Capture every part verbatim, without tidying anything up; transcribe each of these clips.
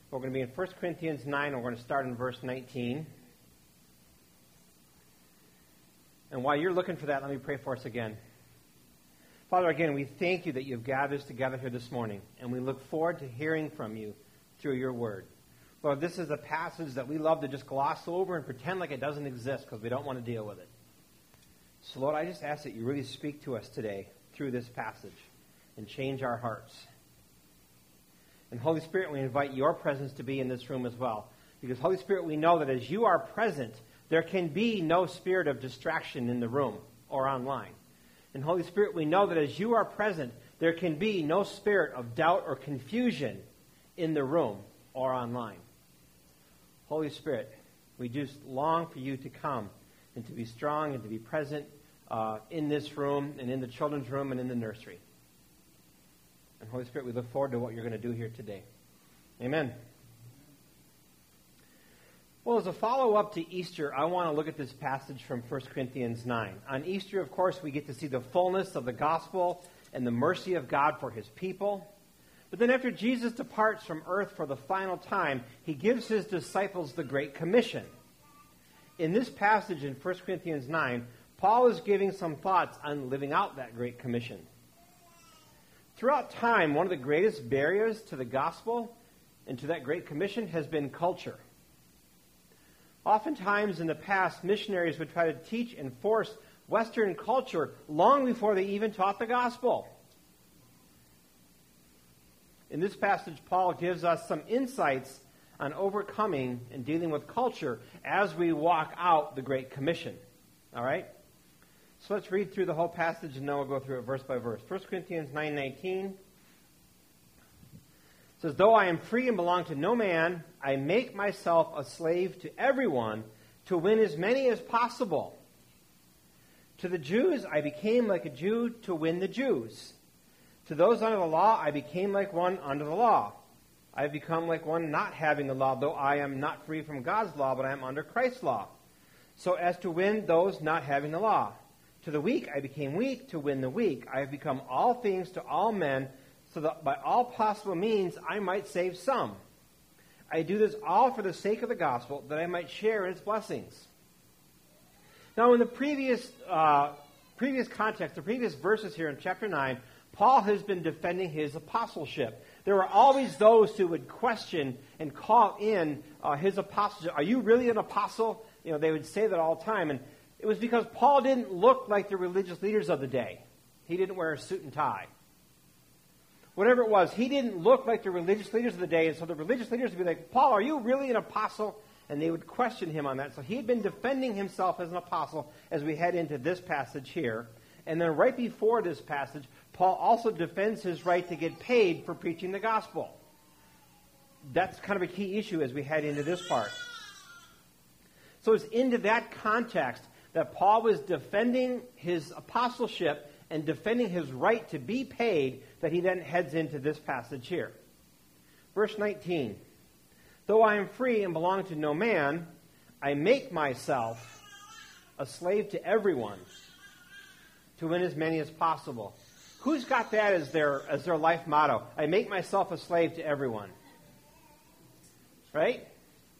We're going to be in First Corinthians nine, and we're going to start in verse nineteen. And while you're looking for that, let me pray for us again. Father, again, we thank you that you've gathered us together here this morning, and we look forward to hearing from you through your word. Lord, this is a passage that we love to just gloss over and pretend like it doesn't exist because we don't want to deal with it. So, Lord, I just ask that you really speak to us today through this passage and change our hearts. And Holy Spirit, we invite your presence to be in this room as well. Because, Holy Spirit, we know that as you are present, there can be no spirit of distraction in the room or online. And, Holy Spirit, we know that as you are present, there can be no spirit of doubt or confusion in the room or online. Holy Spirit, we just long for you to come and to be strong and to be present uh, in this room and in the children's room and in the nursery. And Holy Spirit, we look forward to what you're going to do here today. Amen. Well, as a follow-up to Easter, I want to look at this passage from First Corinthians nine. On Easter, of course, we get to see the fullness of the gospel and the mercy of God for his people. But then after Jesus departs from earth for the final time, he gives his disciples the Great Commission. In this passage in First Corinthians nine, Paul is giving some thoughts on living out that Great Commission. Throughout time, one of the greatest barriers to the gospel and to that Great Commission has been culture. Oftentimes in the past, missionaries would try to teach and force Western culture long before they even taught the gospel. In this passage, Paul gives us some insights on overcoming and dealing with culture as we walk out the Great Commission. All right? So let's read through the whole passage, and then we'll go through it verse by verse. First Corinthians nine nineteen says, "Though I am free and belong to no man, I make myself a slave to everyone to win as many as possible. To the Jews I became like a Jew to win the Jews. To those under the law I became like one under the law. I have become like one not having the law, though I am not free from God's law, but I am under Christ's law, so as to win those not having the law. To the weak I became weak to win the weak. I have become all things to all men, so that by all possible means I might save some. I do this all for the sake of the gospel, that I might share in its blessings." Now, in the previous uh, previous context, the previous verses here in chapter nine, Paul has been defending his apostleship. There were always those who would question and call in uh, his apostleship. Are you really an apostle? You know, they would say that all the time. And it was because Paul didn't look like the religious leaders of the day. He didn't wear a suit and tie. Whatever it was, he didn't look like the religious leaders of the day. And so the religious leaders would be like, "Paul, are you really an apostle?" And they would question him on that. So he had been defending himself as an apostle as we head into this passage here. And then right before this passage, Paul also defends his right to get paid for preaching the gospel. That's kind of a key issue as we head into this part. So it's into that context that Paul was defending his apostleship and defending his right to be paid that he then heads into this passage here. Verse nineteen, "Though I am free and belong to no man, I make myself a slave to everyone to win as many as possible." Who's got that as their as their life motto? I make myself a slave to everyone. Right?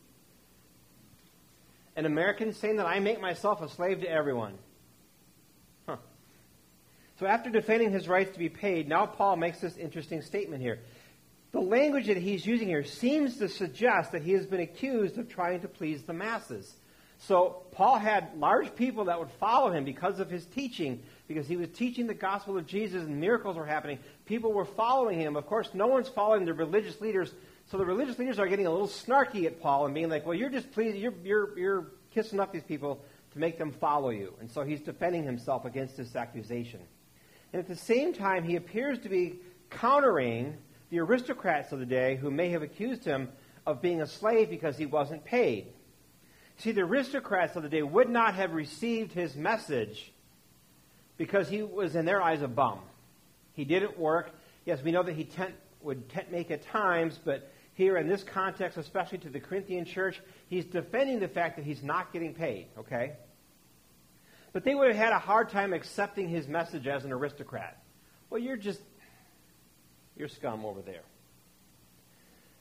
An American saying that I make myself a slave to everyone. Huh. So after defending his rights to be paid, now Paul makes this interesting statement here. The language that he's using here seems to suggest that he has been accused of trying to please the masses. So Paul had large people that would follow him because of his teaching, because he was teaching the gospel of Jesus and miracles were happening. People were following him. Of course, no one's following the religious leaders. So the religious leaders are getting a little snarky at Paul and being like, "Well, you're just pleasing, you're you're you're kissing up these people to make them follow you." And so he's defending himself against this accusation. And at the same time, he appears to be countering the aristocrats of the day who may have accused him of being a slave because he wasn't paid. See, the aristocrats of the day would not have received his message because he was, in their eyes, a bum. He didn't work. Yes, we know that he tent, would tent make at times, but here in this context, especially to the Corinthian church, he's defending the fact that he's not getting paid, okay? But they would have had a hard time accepting his message as an aristocrat. Well, you're just, you're scum over there.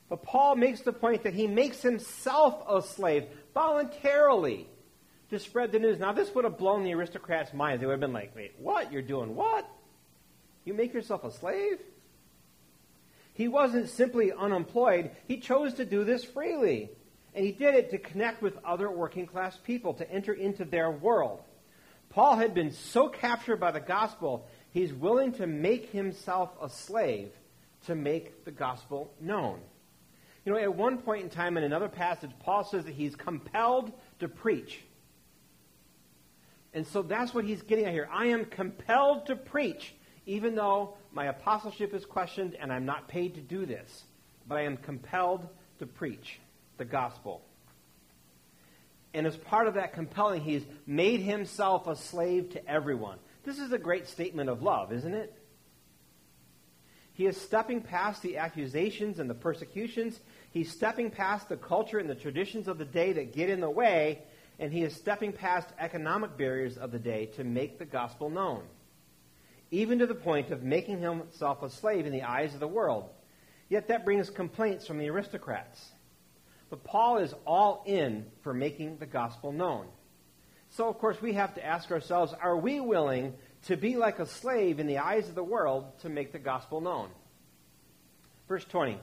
But Paul makes the point that he makes himself a slave voluntarily to spread the news. Now, this would have blown the aristocrats' minds. They would have been like, wait, what? You're doing what? You make yourself a slave? He wasn't simply unemployed. He chose to do this freely. And he did it to connect with other working class people, to enter into their world. Paul had been so captured by the gospel, he's willing to make himself a slave to make the gospel known. You know, at one point in time in another passage, Paul says that he's compelled to preach. And so that's what he's getting at here. I am compelled to preach, even though my apostleship is questioned and I'm not paid to do this. But I am compelled to preach the gospel. And as part of that compelling, he's made himself a slave to everyone. This is a great statement of love, isn't it? He is stepping past the accusations and the persecutions. He's stepping past the culture and the traditions of the day that get in the way, and he is stepping past economic barriers of the day to make the gospel known, even to the point of making himself a slave in the eyes of the world. Yet that brings complaints from the aristocrats. But Paul is all in for making the gospel known. So, of course, we have to ask ourselves, are we willing to be like a slave in the eyes of the world to make the gospel known? Verse twenty.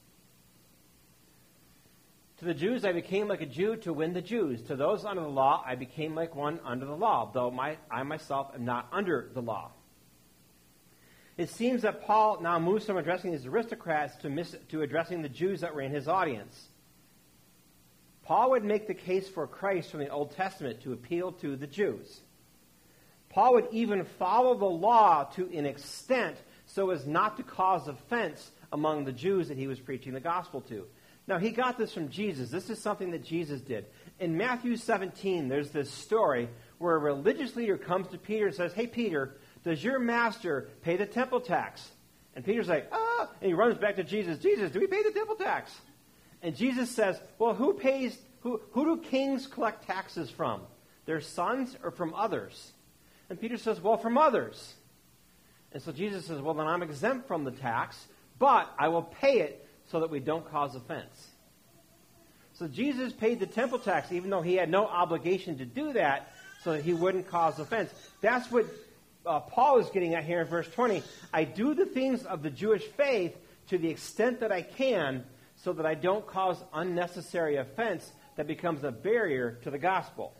To the Jews I became like a Jew to win the Jews. To those under the law I became like one under the law, though my, I myself am not under the law. It seems that Paul now moves from addressing these aristocrats to, miss, to addressing the Jews that were in his audience. Paul would make the case for Christ from the Old Testament to appeal to the Jews. Paul would even follow the law to an extent so as not to cause offense among the Jews that he was preaching the gospel to. Now, he got this from Jesus. This is something that Jesus did. In Matthew seventeen, there's this story where a religious leader comes to Peter and says, hey, Peter, does your master pay the temple tax? And Peter's like, ah, and he runs back to Jesus. Jesus, do we pay the temple tax? And Jesus says, well, who pays, who, who do kings collect taxes from? Their sons or from others? And Peter says, well, from others. And so Jesus says, well, then I'm exempt from the tax, but I will pay it so that we don't cause offense. So Jesus paid the temple tax, even though he had no obligation to do that, so that he wouldn't cause offense. That's what uh, Paul is getting at here in verse twenty. I do the things of the Jewish faith to the extent that I can, so that I don't cause unnecessary offense that becomes a barrier to the gospel.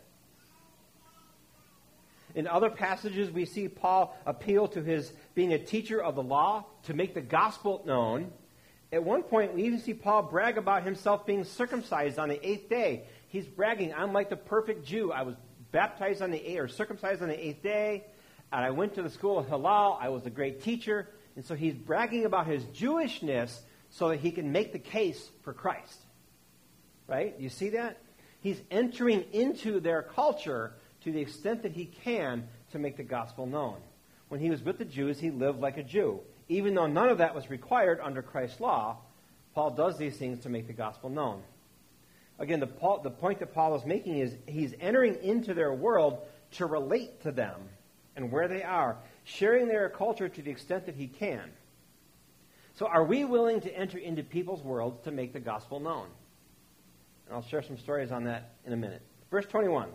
In other passages, we see Paul appeal to his being a teacher of the law to make the gospel known. At one point, we even see Paul brag about himself being circumcised on the eighth day. He's bragging, I'm like the perfect Jew. I was baptized on the eighth, or circumcised on the eighth day, and I went to the school of Hillel. I was a great teacher. And so he's bragging about his Jewishness so that he can make the case for Christ. Right? You see that? He's entering into their culture to the extent that he can to make the gospel known. When he was with the Jews, he lived like a Jew. Even though none of that was required under Christ's law, Paul does these things to make the gospel known. Again, the, Paul, the point that Paul is making is he's entering into their world to relate to them and where they are, sharing their culture to the extent that he can. So are we willing to enter into people's worlds to make the gospel known? And I'll share some stories on that in a minute. Verse twenty-one.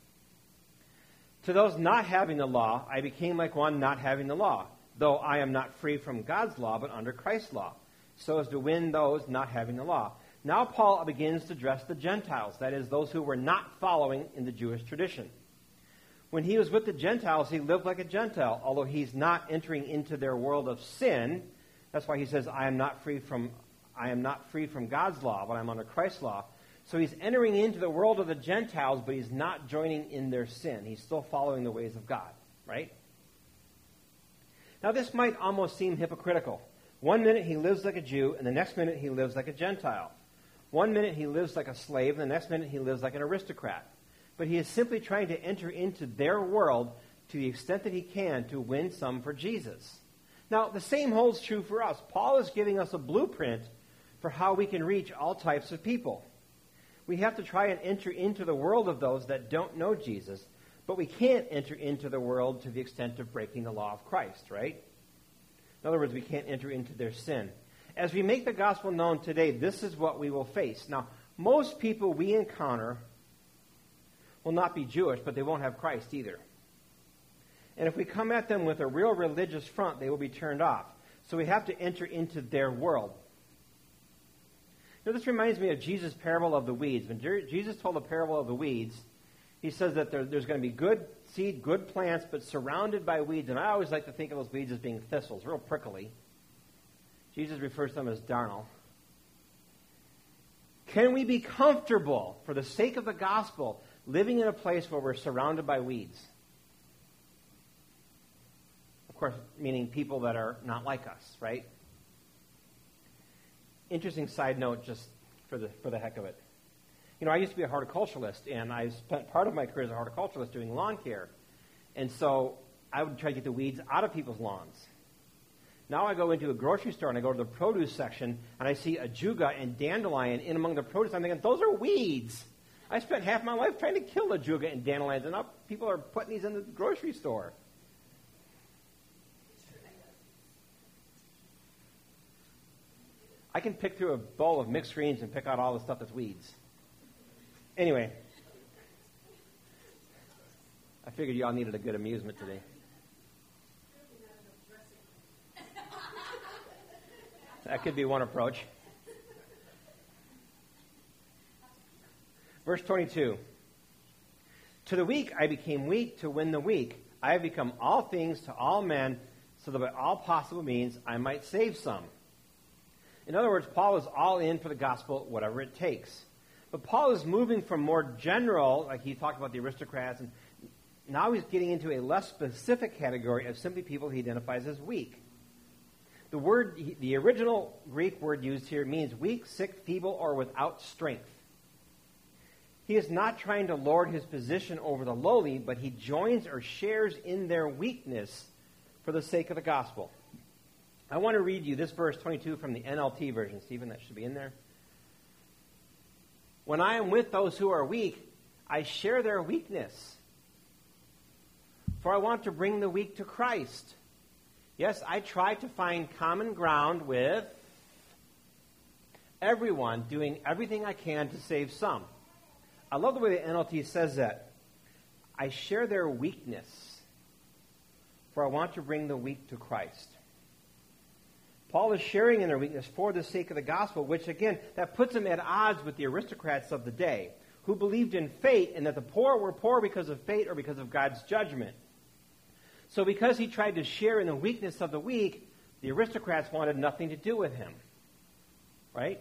To those not having the law, I became like one not having the law, though I am not free from God's law, but under Christ's law, so as to win those not having the law. Now Paul begins to address the Gentiles, that is, those who were not following in the Jewish tradition. When he was with the Gentiles, he lived like a Gentile, although he's not entering into their world of sin. That's why he says, I am not free from, I am not free from God's law, but I'm under Christ's law. So he's entering into the world of the Gentiles, but he's not joining in their sin. He's still following the ways of God, right? Now this might almost seem hypocritical. One minute he lives like a Jew, and the next minute he lives like a Gentile. One minute he lives like a slave, and the next minute he lives like an aristocrat. But he is simply trying to enter into their world to the extent that he can to win some for Jesus. Now, the same holds true for us. Paul is giving us a blueprint for how we can reach all types of people. We have to try and enter into the world of those that don't know Jesus, but we can't enter into the world to the extent of breaking the law of Christ, right? In other words, we can't enter into their sin. As we make the gospel known today, this is what we will face. Now, most people we encounter will not be Jewish, but they won't have Christ either. And if we come at them with a real religious front, they will be turned off. So we have to enter into their world. You know, this reminds me of Jesus' parable of the weeds. When Jer- Jesus told the parable of the weeds, he says that there, there's going to be good seed, good plants, but surrounded by weeds. And I always like to think of those weeds as being thistles, real prickly. Jesus refers to them as darnel. Can we be comfortable, for the sake of the gospel, living in a place where we're surrounded by weeds? Of course, meaning people that are not like us, right? Interesting side note, just for the for the heck of it. You know, I used to be a horticulturalist, and I spent part of my career as a horticulturalist doing lawn care. And so I would try to get the weeds out of people's lawns. Now I go into a grocery store, and I go to the produce section, and I see ajuga and dandelion in among the produce. I'm thinking, those are weeds. I spent half my life trying to kill ajuga and dandelions, and now people are putting these in the grocery store. I can pick through a bowl of mixed greens and pick out all the stuff that's weeds. Anyway, I figured you all needed a good amusement today. That could be one approach. Verse twenty-two. To the weak I became weak to win the weak. I have become all things to all men, so that by all possible means I might save some. In other words, Paul is all in for the gospel, whatever it takes. But Paul is moving from more general, like he talked about the aristocrats, and now he's getting into a less specific category of simply people he identifies as weak. The word, the original Greek word used here means weak, sick, feeble, or without strength. He is not trying to lord his position over the lowly, but he joins or shares in their weakness for the sake of the gospel. I want to read you this verse twenty-two from the N L T version. Stephen, that should be in there. When I am with those who are weak, I share their weakness. For I want to bring the weak to Christ. Yes, I try to find common ground with everyone, doing everything I can to save some. I love the way the N L T says that. I share their weakness, for I want to bring the weak to Christ. Paul is sharing in their weakness for the sake of the gospel, which, again, that puts him at odds with the aristocrats of the day, who believed in fate and that the poor were poor because of fate or because of God's judgment. So because he tried to share in the weakness of the weak, the aristocrats wanted nothing to do with him. Right?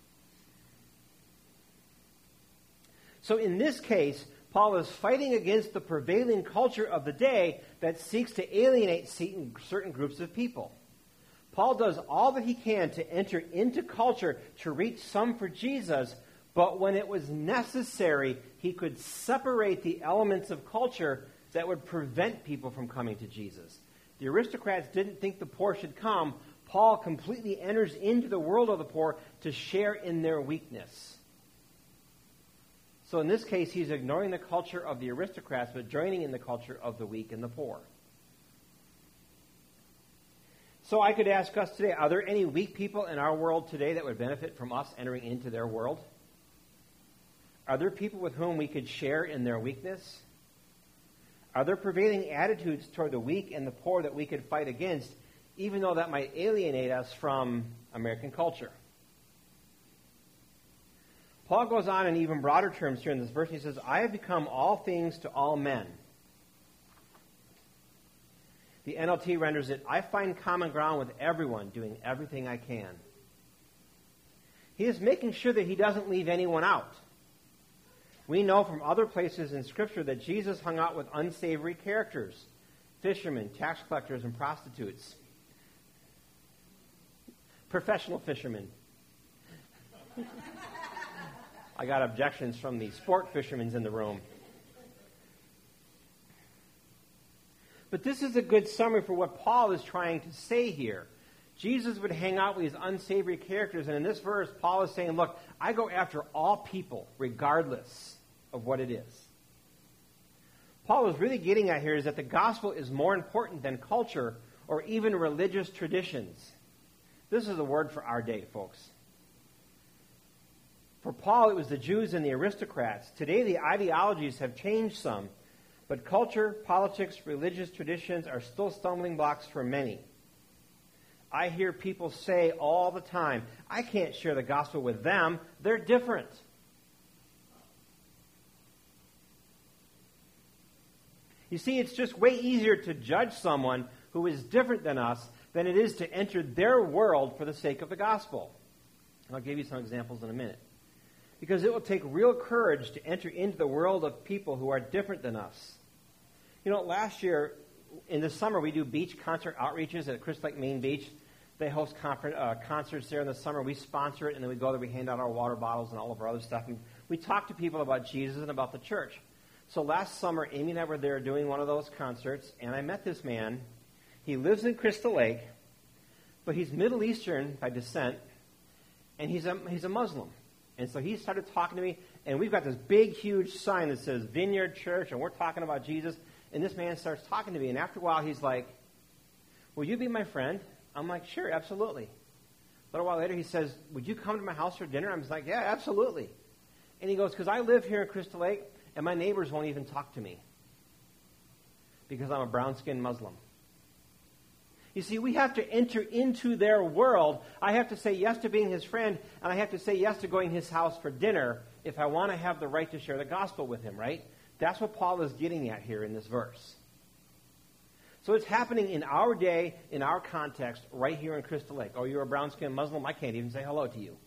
So in this case, Paul is fighting against the prevailing culture of the day that seeks to alienate certain groups of people. Paul does all that he can to enter into culture to reach some for Jesus, but when it was necessary, he could separate the elements of culture that would prevent people from coming to Jesus. The aristocrats didn't think the poor should come. Paul completely enters into the world of the poor to share in their weakness. So in this case, he's ignoring the culture of the aristocrats, but joining in the culture of the weak and the poor. So I could ask us today, are there any weak people in our world today that would benefit from us entering into their world? Are there people with whom we could share in their weakness? Are there prevailing attitudes toward the weak and the poor that we could fight against, even though that might alienate us from American culture? Paul goes on in even broader terms here in this verse. He says, I have become all things to all men. The N L T renders it, I find common ground with everyone, doing everything I can. He is making sure that he doesn't leave anyone out. We know from other places in Scripture that Jesus hung out with unsavory characters, fishermen, tax collectors, and prostitutes. Professional fishermen. I got objections from the sport fishermen in the room. But this is a good summary for what Paul is trying to say here. Jesus would hang out with these unsavory characters, and in this verse, Paul is saying, look, I go after all people, regardless of what it is. Paul is really getting at here is that the gospel is more important than culture or even religious traditions. This is a word for our day, folks. For Paul, it was the Jews and the aristocrats. Today, the ideologies have changed some, but culture, politics, religious traditions are still stumbling blocks for many. I hear people say all the time, I can't share the gospel with them. They're different. You see, it's just way easier to judge someone who is different than us than it is to enter their world for the sake of the gospel. And I'll give you some examples in a minute. Because it will take real courage to enter into the world of people who are different than us. You know, last year, in the summer, we do beach concert outreaches at Crystal Lake Main Beach. They host confer- uh, concerts there in the summer. We sponsor it, and then we go there, we hand out our water bottles and all of our other stuff. And we talk to people about Jesus and about the church. So last summer, Amy and I were there doing one of those concerts, and I met this man. He lives in Crystal Lake, but he's Middle Eastern by descent, and he's a, he's a Muslim. And so he started talking to me, and we've got this big, huge sign that says Vineyard Church, and we're talking about Jesus. And this man starts talking to me, and after a while, he's like, will you be my friend? I'm like, sure, absolutely. A little while later, he says, would you come to my house for dinner? I'm just like, yeah, absolutely. And he goes, because I live here in Crystal Lake, and my neighbors won't even talk to me because I'm a brown-skinned Muslim. You see, we have to enter into their world. I have to say yes to being his friend, and I have to say yes to going to his house for dinner if I want to have the right to share the gospel with him, right? That's what Paul is getting at here in this verse. So it's happening in our day, in our context, right here in Crystal Lake. Oh, you're a brown-skinned Muslim? I can't even say hello to you.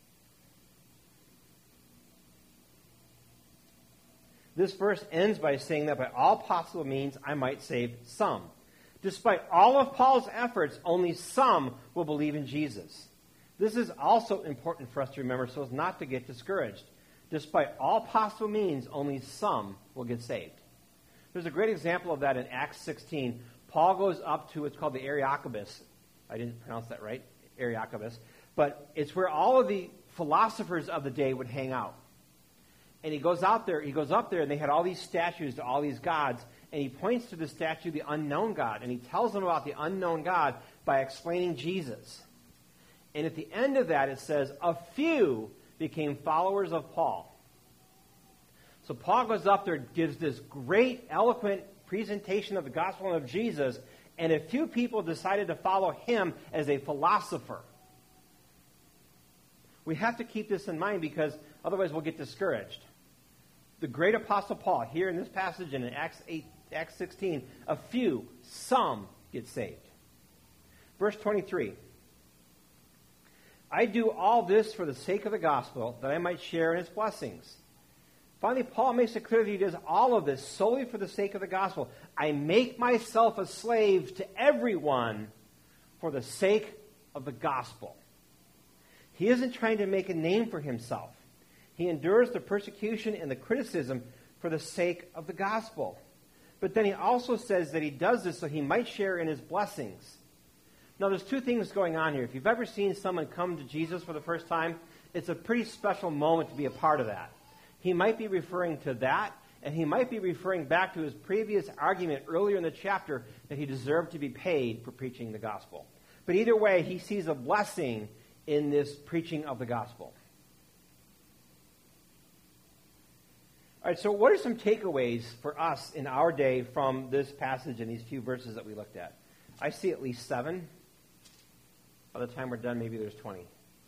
This verse ends by saying that by all possible means I might save some. Despite all of Paul's efforts, only some will believe in Jesus. This is also important for us to remember so as not to get discouraged. Despite all possible means, only some will get saved. There's a great example of that in Acts sixteen. Paul goes up to what's called the Areopagus. I didn't pronounce that right, Areopagus. But it's where all of the philosophers of the day would hang out. And he goes out there, he goes up there, and they had all these statues to all these gods. And he points to the statue, the unknown God. And he tells them about the unknown God by explaining Jesus. And at the end of that, it says, a few became followers of Paul. So Paul goes up there, gives this great, eloquent presentation of the gospel of Jesus, and a few people decided to follow him as a philosopher. We have to keep this in mind because otherwise we'll get discouraged. The great apostle Paul, here in this passage and in Acts eight, Acts sixteen, a few, some get saved. Verse twenty-three. I do all this for the sake of the gospel, that I might share in its blessings. Finally, Paul makes it clear that he does all of this solely for the sake of the gospel. I make myself a slave to everyone for the sake of the gospel. He isn't trying to make a name for himself. He endures the persecution and the criticism for the sake of the gospel. But then he also says that he does this so he might share in his blessings. Now, there's two things going on here. If you've ever seen someone come to Jesus for the first time, it's a pretty special moment to be a part of that. He might be referring to that, and he might be referring back to his previous argument earlier in the chapter that he deserved to be paid for preaching the gospel. But either way, he sees a blessing in this preaching of the gospel. All right, so what are some takeaways for us in our day from this passage and these few verses that we looked at? I see at least seven. By the time we're done, maybe there's twenty.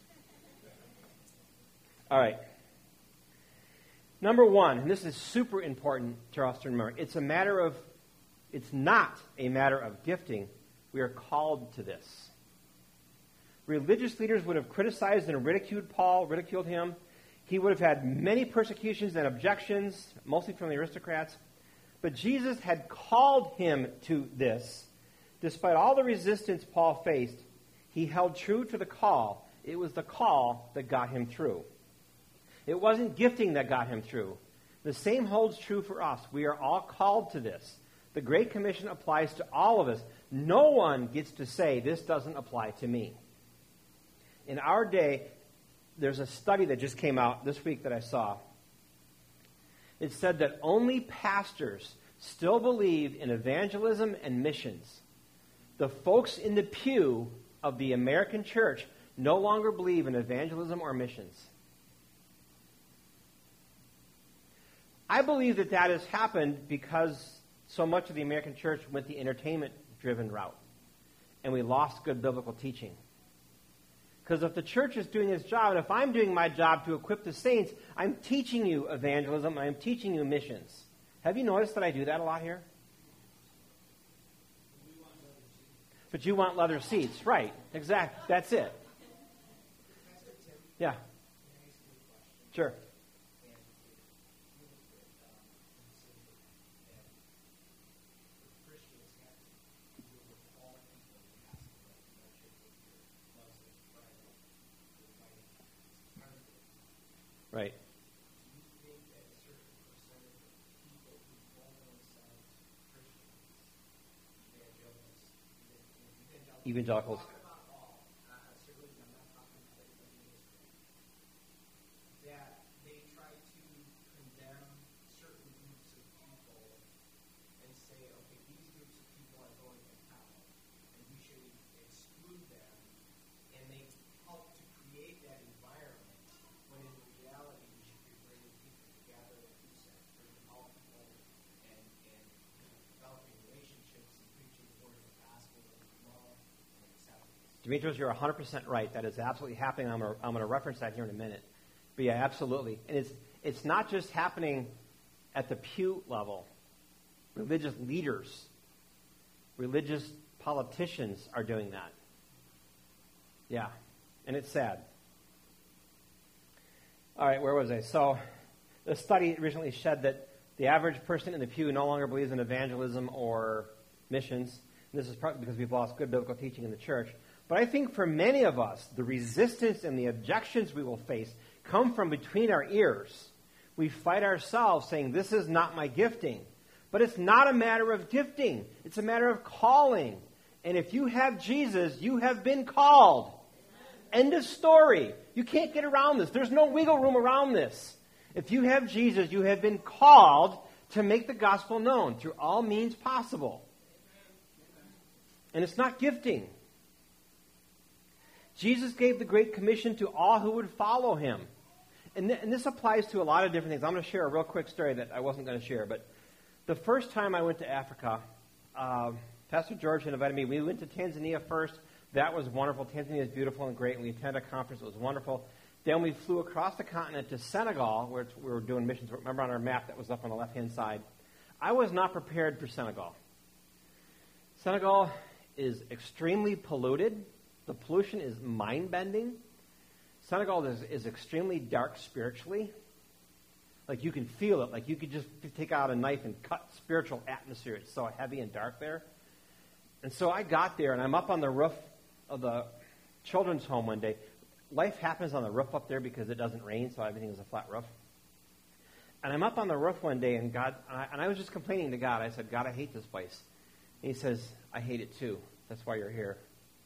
All right. Number one, and this is super important to us to remember, it's a matter of, it's not a matter of gifting. We are called to this. Religious leaders would have criticized and ridiculed Paul, ridiculed him. He would have had many persecutions and objections, mostly from the aristocrats. But Jesus had called him to this. Despite all the resistance Paul faced, he held true to the call. It was the call that got him through. It wasn't gifting that got him through. The same holds true for us. We are all called to this. The Great Commission applies to all of us. No one gets to say, this doesn't apply to me. In our day, there's a study that just came out this week that I saw. It said that only pastors still believe in evangelism and missions. The folks in the pew of the American church no longer believe in evangelism or missions. I believe that that has happened because so much of the American church went the entertainment-driven route, and we lost good biblical teaching. Because if the church is doing its job, and if I'm doing my job to equip the saints, I'm teaching you evangelism, I'm teaching you missions. Have you noticed that I do that a lot here? But you want leather seats. Right, exactly. That's it. Yeah. Sure. Right. Evangelicals. That they try to condemn certain groups of people and say, okay, these groups of people are going to hell, and we should exclude them, and they help to create that environment, when in reality we should be bringing people together, like you said, bringing all people and, and developing relationships and preaching the word of the gospel of love and acceptance. Demetrios, you're one hundred percent right. That is absolutely happening. I'm going I'm to reference that here in a minute. But yeah, absolutely. And it's, it's not just happening at the pew level. Religious leaders, religious politicians are doing that. Yeah, and it's sad. All right, where was I? So the study recently said that the average person in the pew no longer believes in evangelism or missions. And this is probably because we've lost good biblical teaching in the church. But I think for many of us, the resistance and the objections we will face come from between our ears. We fight ourselves saying, this is not my gifting. But it's not a matter of gifting. It's a matter of calling. And if you have Jesus, you have been called. End of story. You can't get around this. There's no wiggle room around this. If you have Jesus, you have been called to make the gospel known through all means possible. And it's not gifting. Jesus gave the Great Commission to all who would follow him. And, th- and this applies to a lot of different things. I'm going to share a real quick story that I wasn't going to share. But the first time I went to Africa, uh, Pastor George had invited me. We went to Tanzania first. That was wonderful. Tanzania is beautiful and great. And we attended a conference. It was wonderful. Then we flew across the continent to Senegal, where it's, we were doing missions. Remember on our map that was up on the left-hand side? I was not prepared for Senegal. Senegal is extremely polluted. The pollution is mind-bending. Senegal is, is extremely dark spiritually. Like you can feel it. Like you could just take out a knife and cut spiritual atmosphere. It's so heavy and dark there. And so I got there, and I'm up on the roof of the children's home one day. Life happens on the roof up there because it doesn't rain, so everything is a flat roof. And I'm up on the roof one day, and God, and I, and I was just complaining to God. I said, God, I hate this place. And he says, I hate it too. That's why you're here.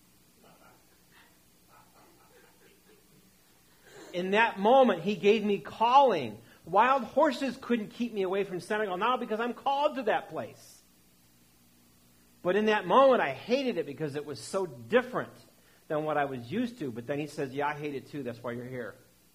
In that moment, he gave me calling. Wild horses couldn't keep me away from Senegal now because I'm called to that place. But in that moment, I hated it because it was so different than what I was used to. But then he says, yeah, I hate it too. That's why you're here.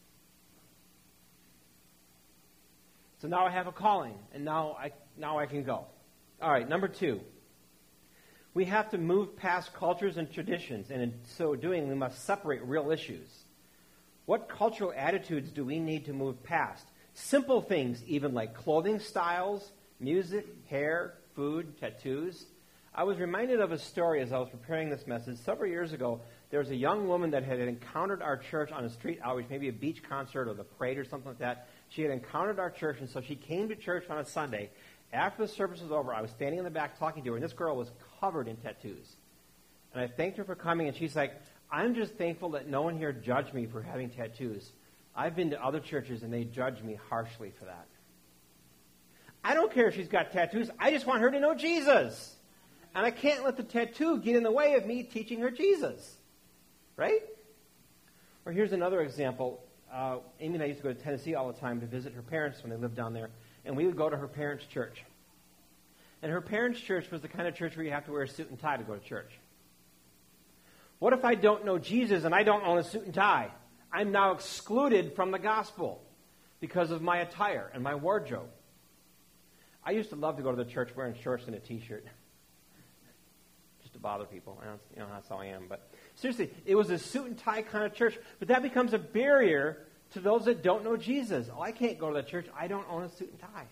So now I have a calling, and now I, now I can go. All right, number two. We have to move past cultures and traditions, and in so doing, we must separate real issues. What cultural attitudes do we need to move past? Simple things, even like clothing styles, music, hair, food, tattoos. I was reminded of a story as I was preparing this message. Several years ago, there was a young woman that had encountered our church on a street outreach, maybe a beach concert or the parade or something like that. She had encountered our church, and so she came to church on a Sunday. After the service was over, I was standing in the back talking to her, and this girl was covered in tattoos. And I thanked her for coming, and she's like, I'm just thankful that no one here judged me for having tattoos. I've been to other churches, and they judge me harshly for that. I don't care if she's got tattoos. I just want her to know Jesus. And I can't let the tattoo get in the way of me teaching her Jesus. Right? Or here's another example. Uh, Amy and I used to go to Tennessee all the time to visit her parents when they lived down there. And we would go to her parents' church. And her parents' church was the kind of church where you have to wear a suit and tie to go to church. What if I don't know Jesus and I don't own a suit and tie? I'm now excluded from the gospel because of my attire and my wardrobe. I used to love to go to the church wearing shorts and a t-shirt. Just to bother people. I don't, you know, that's how I am. But seriously, it was a suit and tie kind of church. But that becomes a barrier to those that don't know Jesus. Oh, I can't go to the church. I don't own a suit and tie.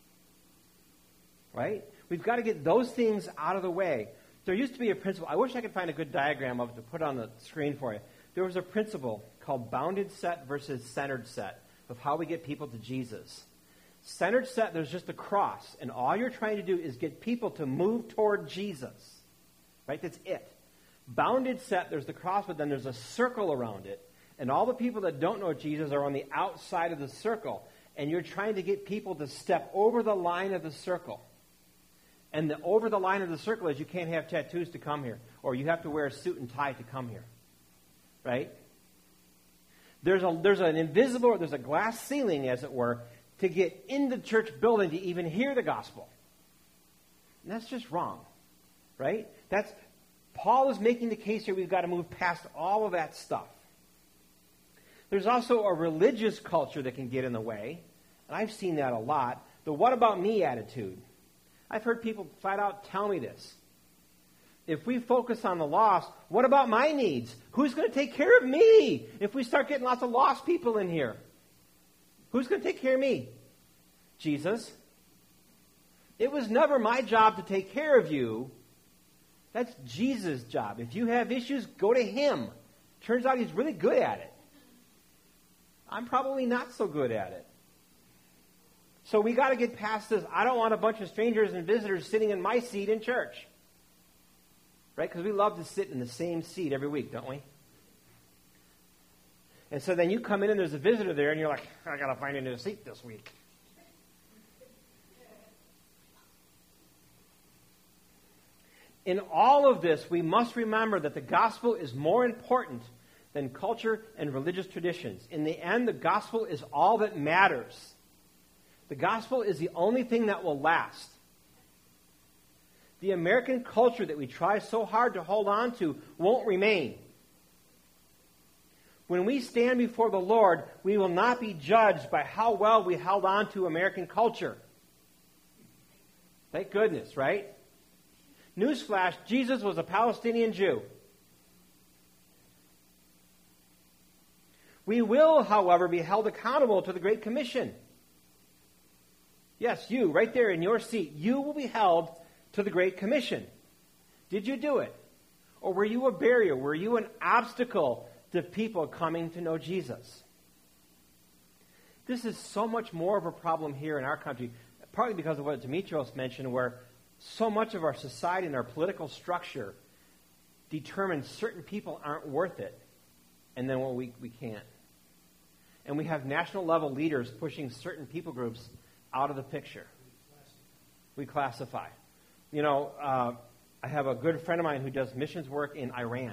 Right? We've got to get those things out of the way. There used to be a principle. I wish I could find a good diagram of it to put on the screen for you. There was a principle called bounded set versus centered set of how we get people to Jesus. Centered set, there's just a cross, and all you're trying to do is get people to move toward Jesus. Right? That's it. Bounded set, there's the cross, but then there's a circle around it. And all the people that don't know Jesus are on the outside of the circle. And you're trying to get people to step over the line of the circle. And the over the line of the circle is you can't have tattoos to come here. Or you have to wear a suit and tie to come here. Right? There's a there's an invisible, there's a glass ceiling, as it were, to get in the church building to even hear the gospel. And that's just wrong. Right? That's Paul is making the case here we've got to move past all of that stuff. There's also a religious culture that can get in the way. And I've seen that a lot. The what about me attitude. I've heard people flat out tell me this. If we focus on the lost, what about my needs? Who's going to take care of me if we start getting lots of lost people in here? Who's going to take care of me? Jesus. It was never my job to take care of you. That's Jesus' job. If you have issues, go to him. Turns out he's really good at it. I'm probably not so good at it. So we got to get past this. I don't want a bunch of strangers and visitors sitting in my seat in church. Right? Because we love to sit in the same seat every week, don't we? And so then you come in and there's a visitor there and you're like, I got to find a new seat this week. In all of this, we must remember that the gospel is more important than culture and religious traditions. In the end, the gospel is all that matters. The gospel is the only thing that will last. The American culture that we try so hard to hold on to won't remain. When we stand before the Lord, we will not be judged by how well we held on to American culture. Thank goodness, right? Newsflash, Jesus was a Palestinian Jew. We will, however, be held accountable to the Great Commission. Yes, you, right there in your seat, you will be held to the Great Commission. Did you do it? Or were you a barrier? Were you an obstacle to people coming to know Jesus? This is so much more of a problem here in our country, partly because of what Demetrios mentioned, where so much of our society and our political structure determines certain people aren't worth it, and then well, we, we can't. And we have national level leaders pushing certain people groups out of the picture. We classify. You know, uh, I have a good friend of mine who does missions work in Iran.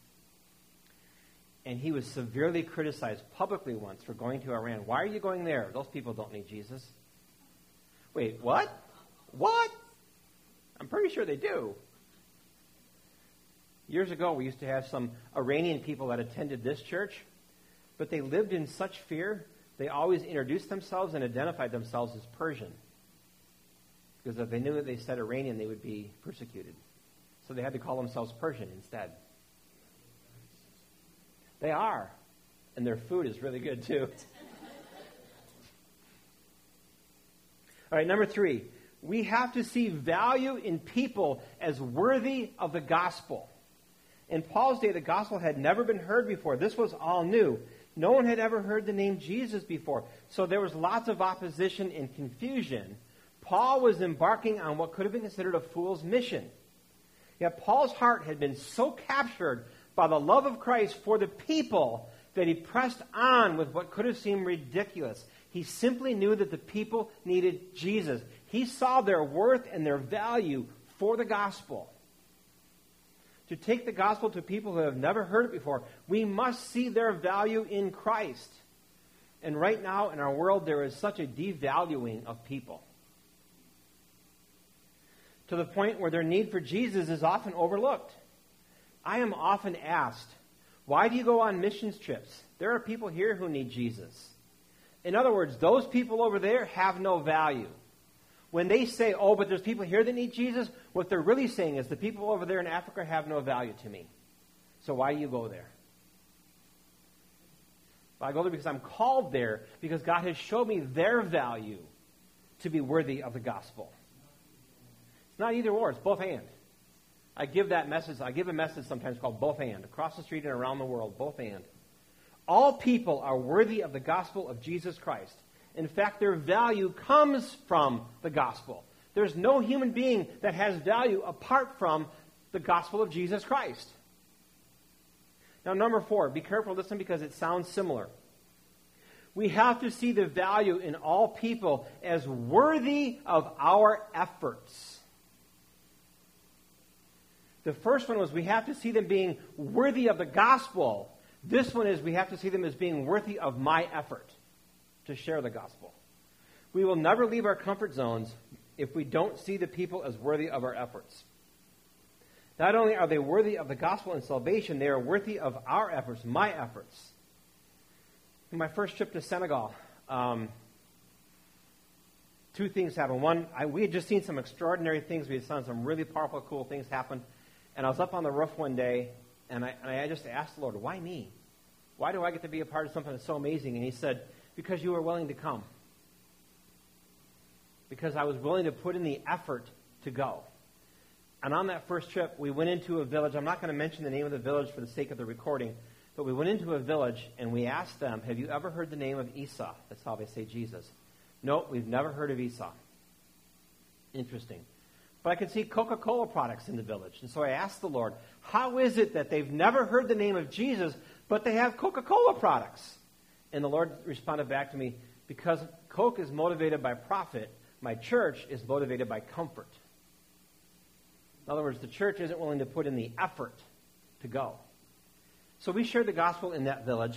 And he was severely criticized publicly once for going to Iran. Why are you going there? Those people don't need Jesus. Wait, what? What? I'm pretty sure they do. Years ago, we used to have some Iranian people that attended this church, but they lived in such fear, they always introduced themselves and identified themselves as Persian. Because if they knew that they said Iranian, they would be persecuted. So they had to call themselves Persian instead. They are. And their food is really good, too. All right, number three. We have to see value in people as worthy of the gospel. In Paul's day, the gospel had never been heard before. This was all new. No one had ever heard the name Jesus before. So there was lots of opposition and confusion. Paul was embarking on what could have been considered a fool's mission. Yet Paul's heart had been so captured by the love of Christ for the people that he pressed on with what could have seemed ridiculous. He simply knew that the people needed Jesus. He saw their worth and their value for the gospel. To take the gospel to people who have never heard it before, we must see their value in Christ. And right now in our world, there is such a devaluing of people, to the point where their need for Jesus is often overlooked. I am often asked, why do you go on missions trips? There are people here who need Jesus. In other words, those people over there have no value. When they say, oh, but there's people here that need Jesus, what they're really saying is the people over there in Africa have no value to me. So why do you go there? Well, I go there because I'm called there, because God has showed me their value to be worthy of the gospel. It's not either or, it's both and. I give that message, I give a message sometimes called both and, across the street and around the world, both and. All people are worthy of the gospel of Jesus Christ. In fact, their value comes from the gospel. There's no human being that has value apart from the gospel of Jesus Christ. Now, number four, be careful, listen, because it sounds similar. We have to see the value in all people as worthy of our efforts. The first one was we have to see them being worthy of the gospel. This one is we have to see them as being worthy of my effort to share the gospel. We will never leave our comfort zones if we don't see the people as worthy of our efforts. Not only are they worthy of the gospel and salvation, they are worthy of our efforts, my efforts. In my first trip to Senegal, um, two things happened. One, I, we had just seen some extraordinary things. We had seen some really powerful, cool things happen. And I was up on the roof one day, and I, and I just asked the Lord, why me? Why do I get to be a part of something that's so amazing? And he said, because you were willing to come. Because I was willing to put in the effort to go. And on that first trip, we went into a village. I'm not going to mention the name of the village for the sake of the recording, but we went into a village, and we asked them, have you ever heard the name of Esau? That's how they say Jesus. No, we've never heard of Esau. Interesting. But I could see Coca-Cola products in the village. And so I asked the Lord, how is it that they've never heard the name of Jesus, but they have Coca-Cola products? And the Lord responded back to me, because Coke is motivated by profit, my church is motivated by comfort. In other words, the church isn't willing to put in the effort to go. So we shared the gospel in that village.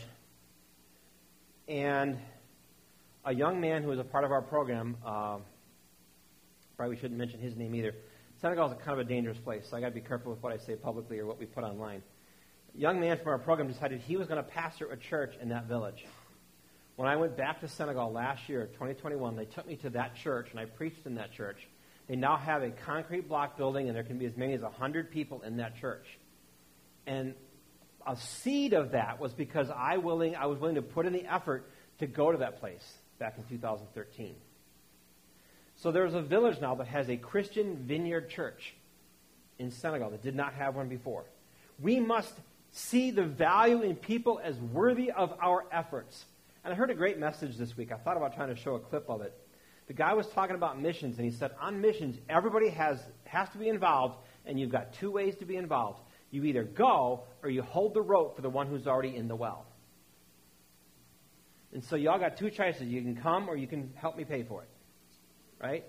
And a young man who was a part of our program, uh, probably shouldn't mention his name either. Senegal is a kind of a dangerous place, so I got to be careful with what I say publicly or what we put online. A young man from our program decided he was going to pastor a church in that village. When I went back to Senegal last year, twenty twenty-one, they took me to that church, and I preached in that church. They now have a concrete block building, and there can be as many as one hundred people in that church. And a seed of that was because I willing I was willing to put in the effort to go to that place back in two thousand thirteen. So there's a village now that has a Christian vineyard church in Senegal that did not have one before. We must see the value in people as worthy of our efforts. And I heard a great message this week. I thought about trying to show a clip of it. The guy was talking about missions, and he said, on missions, everybody has has to be involved, and you've got two ways to be involved. You either go, or you hold the rope for the one who's already in the well. And so y'all got two choices. You can come, or you can help me pay for it. Right?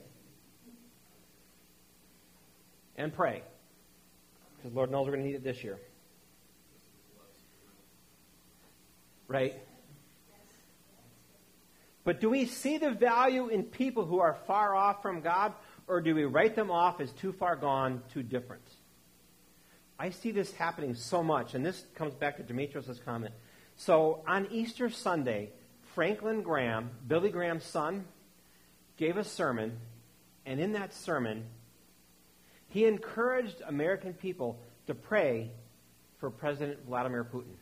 And pray. Because Lord knows we're going to need it this year. Right? But do we see the value in people who are far off from God, or do we write them off as too far gone, too different? I see this happening so much, and this comes back to Demetrius' comment. So on Easter Sunday, Franklin Graham, Billy Graham's son, gave a sermon, and in that sermon, he encouraged American people to pray for President Vladimir Putin.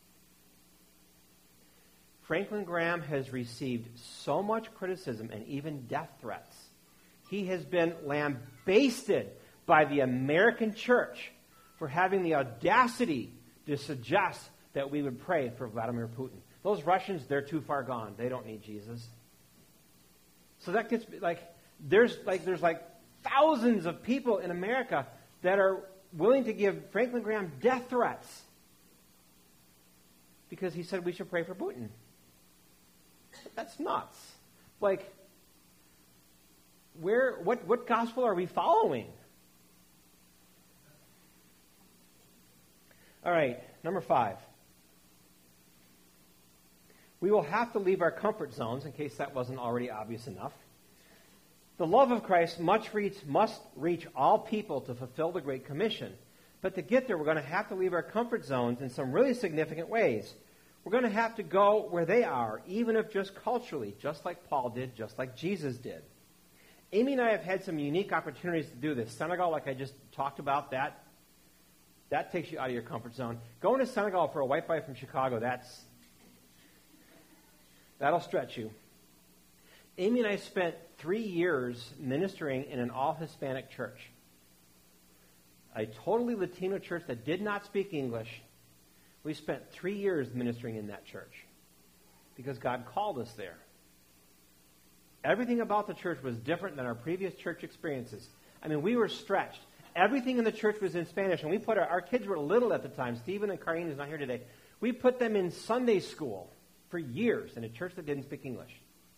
Franklin Graham has received so much criticism and even death threats. He has been lambasted by the American church for having the audacity to suggest that we would pray for Vladimir Putin. Those Russians, they're too far gone. They don't need Jesus. So that gets like there's like there's like thousands of people in America that are willing to give Franklin Graham death threats because he said we should pray for Putin. That's nuts. Like, where what what gospel are we following? All right, number five. We will have to leave our comfort zones, in case that wasn't already obvious enough. The love of Christ must reach, must reach all people to fulfill the Great Commission. But to get there, we're going to have to leave our comfort zones in some really significant ways. We're going to have to go where they are, even if just culturally, just like Paul did, just like Jesus did. Amy and I have had some unique opportunities to do this. Senegal, like I just talked about, that that takes you out of your comfort zone. Going to Senegal for a white boy from Chicago, that's that'll stretch you. Amy and I spent three years ministering in an all-Hispanic church. A totally Latino church that did not speak English. We spent three years ministering in that church because God called us there. Everything about the church was different than our previous church experiences. I mean, we were stretched. Everything in the church was in Spanish, and we put our, our kids were little at the time. Stephen and Karine is not here today. We put them in Sunday school for years in a church that didn't speak English.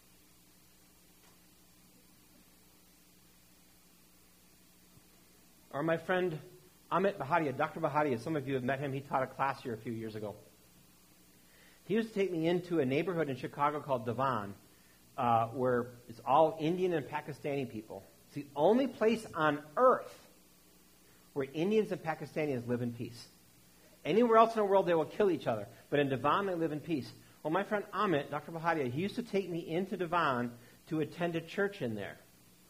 Or my friend Amit Bahadia, Doctor Bahadia, some of you have met him. He taught a class here a few years ago. He used to take me into a neighborhood in Chicago called Devon, uh, where it's all Indian and Pakistani people. It's the only place on earth where Indians and Pakistanis live in peace. Anywhere else in the world, they will kill each other. But in Devon, they live in peace. Well, my friend Amit, Doctor Bahadia, he used to take me into Devon to attend a church in there.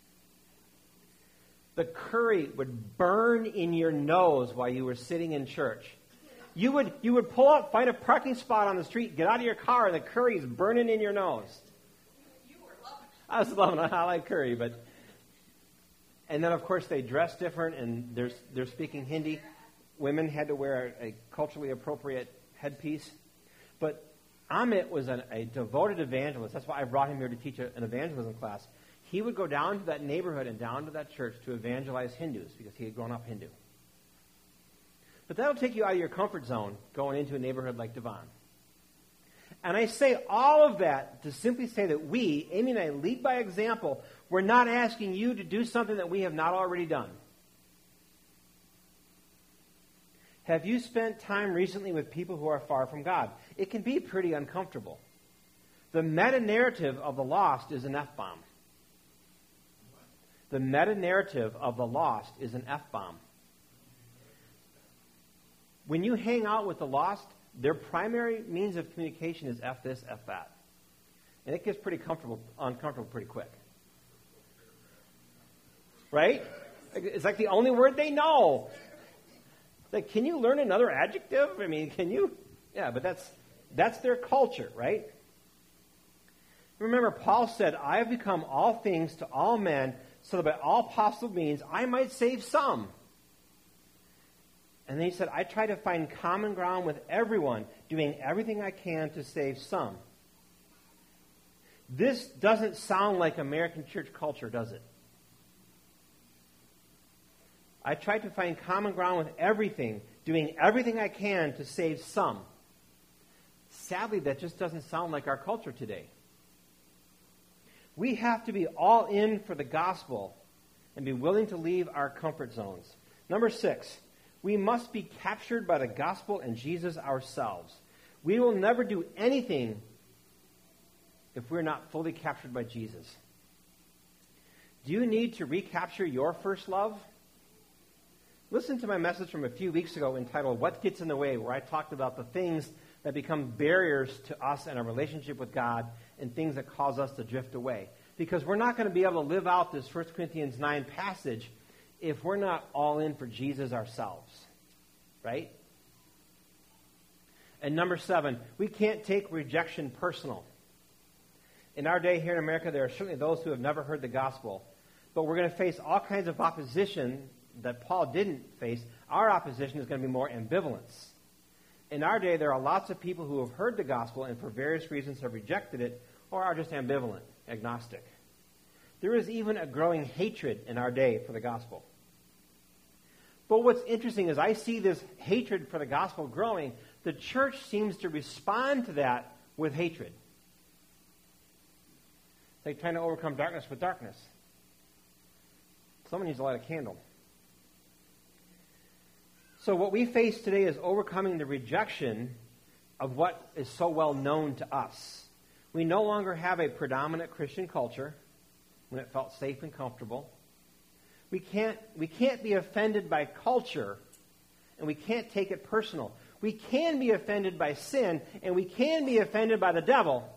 The curry would burn in your nose while you were sitting in church. You would you would pull up, find a parking spot on the street, get out of your car, and the curry is burning in your nose. You were loving it. I was loving it. I like curry, but and then of course they dress different, and they're they're speaking Hindi. Women had to wear a, a culturally appropriate headpiece, but Amit was an, a devoted evangelist. That's why I brought him here to teach a, an evangelism class. He would go down to that neighborhood and down to that church to evangelize Hindus because he had grown up Hindu. But that'll take you out of your comfort zone going into a neighborhood like Devon. And I say all of that to simply say that we, Amy and I, lead by example. We're not asking you to do something that we have not already done. Have you spent time recently with people who are far from God? It can be pretty uncomfortable. The meta-narrative of the lost is an F-bomb. The meta-narrative of the lost is an F-bomb. When you hang out with the lost, their primary means of communication is F this, F that. And it gets pretty comfortable, uncomfortable pretty quick. Right? It's like the only word they know. Like, can you learn another adjective? I mean, can you? Yeah, but that's that's their culture, right? Remember, Paul said, I have become all things to all men, so that by all possible means I might save some. And then he said, I try to find common ground with everyone, doing everything I can to save some. This doesn't sound like American church culture, does it? I try to find common ground with everything, doing everything I can to save some. Sadly, that just doesn't sound like our culture today. We have to be all in for the gospel and be willing to leave our comfort zones. Number six, we must be captured by the gospel and Jesus ourselves. We will never do anything if we're not fully captured by Jesus. Do you need to recapture your first love? Listen to my message from a few weeks ago entitled, What Gets in the Way, where I talked about the things that become barriers to us and our relationship with God and things that cause us to drift away. Because we're not going to be able to live out this First Corinthians nine passage if we're not all in for Jesus ourselves. Right? And number seven, we can't take rejection personal. In our day here in America, there are certainly those who have never heard the gospel. But we're going to face all kinds of opposition that Paul didn't face. Our opposition is going to be more ambivalence. In our day, there are lots of people who have heard the gospel and for various reasons have rejected it or are just ambivalent, agnostic. There is even a growing hatred in our day for the gospel. But what's interesting is I see this hatred for the gospel growing. The church seems to respond to that with hatred. It's like trying to overcome darkness with darkness. Someone needs to light a candle. So what we face today is overcoming the rejection of what is so well known to us. We no longer have a predominant Christian culture when it felt safe and comfortable. We can't, we can't be offended by culture and we can't take it personal. We can be offended by sin, and we can be offended by the devil.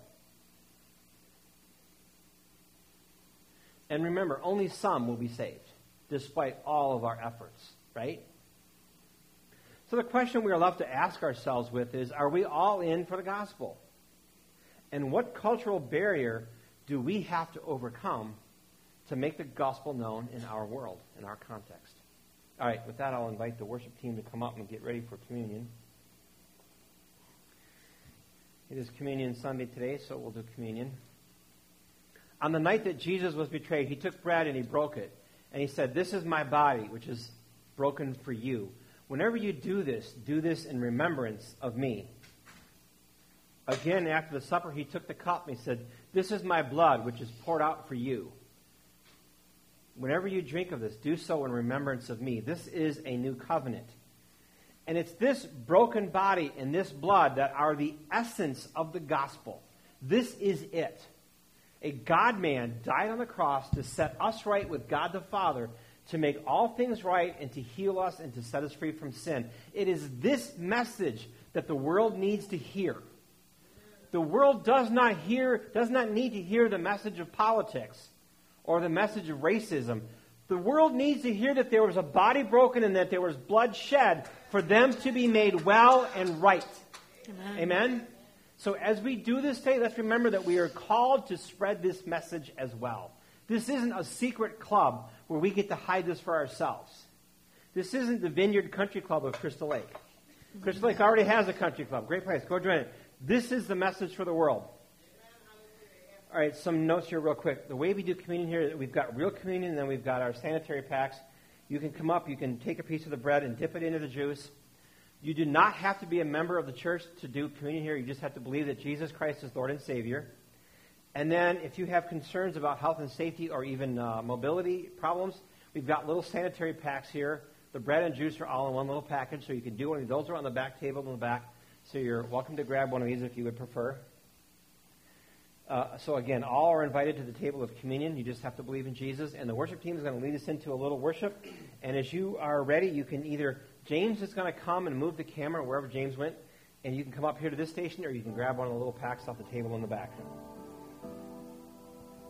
And remember, only some will be saved, despite all of our efforts, right? So the question we are left to ask ourselves with is, are we all in for the gospel? And what cultural barrier do we have to overcome to make the gospel known in our world, in our context? All right, with that, I'll invite the worship team to come up and get ready for communion. It is Communion Sunday today, so we'll do communion. On the night that Jesus was betrayed, he took bread and he broke it. And he said, "This is my body, which is broken for you. Whenever you do this, do this in remembrance of me." Again, after the supper, he took the cup and he said, "This is my blood, which is poured out for you. Whenever you drink of this, do so in remembrance of me." This is a new covenant. And it's this broken body and this blood that are the essence of the gospel. This is it. A God-man died on the cross to set us right with God the Father, to make all things right and to heal us and to set us free from sin. It is this message that the world needs to hear. The world does not hear, does not need to hear the message of politics or the message of racism. The world needs to hear that there was a body broken and that there was blood shed for them to be made well and right. Amen. Amen? So as we do this today, let's remember that we are called to spread this message as well. This isn't a secret club where we get to hide this for ourselves. This isn't the Vineyard Country Club of Crystal Lake. Crystal Lake already has a country club. Great place. Go join it. This is the message for the world. All right, some notes here real quick. The way we do communion here, we've got real communion, and then we've got our sanitary packs. You can come up, you can take a piece of the bread and dip it into the juice. You do not have to be a member of the church to do communion here. You just have to believe that Jesus Christ is Lord and Savior. And then if you have concerns about health and safety or even uh, mobility problems, we've got little sanitary packs here. The bread and juice are all in one little package, so you can do one of those. Are on the back table in the back. So you're welcome to grab one of these if you would prefer. Uh, so again, all are invited to the table of communion. You just have to believe in Jesus. And the worship team is going to lead us into a little worship. And as you are ready, you can either, James is going to come and move the camera wherever James went, and you can come up here to this station, or you can grab one of the little packs off the table in the back.